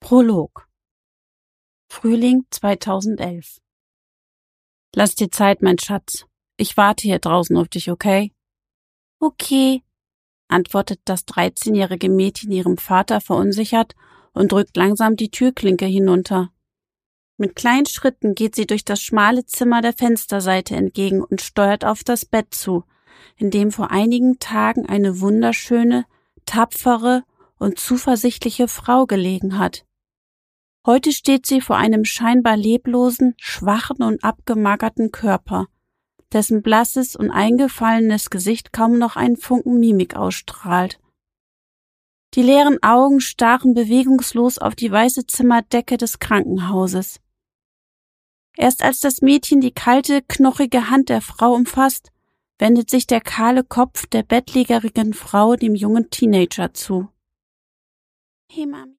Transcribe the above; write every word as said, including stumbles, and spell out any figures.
Prolog. Frühling zweitausendelf. Lass dir Zeit, mein Schatz. Ich warte hier draußen auf dich, okay? Okay, antwortet das dreizehnjährige Mädchen ihrem Vater verunsichert und drückt langsam die Türklinke hinunter. Mit kleinen Schritten geht sie durch das schmale Zimmer der Fensterseite entgegen und steuert auf das Bett zu, in dem vor einigen Tagen eine wunderschöne, tapfere und zuversichtliche Frau gelegen hat. Heute steht sie vor einem scheinbar leblosen, schwachen und abgemagerten Körper, dessen blasses und eingefallenes Gesicht kaum noch einen Funken Mimik ausstrahlt. Die leeren Augen starren bewegungslos auf die weiße Zimmerdecke des Krankenhauses. Erst als das Mädchen die kalte, knochige Hand der Frau umfasst, wendet sich der kahle Kopf der bettlägerigen Frau dem jungen Teenager zu. »Hey, Mami«,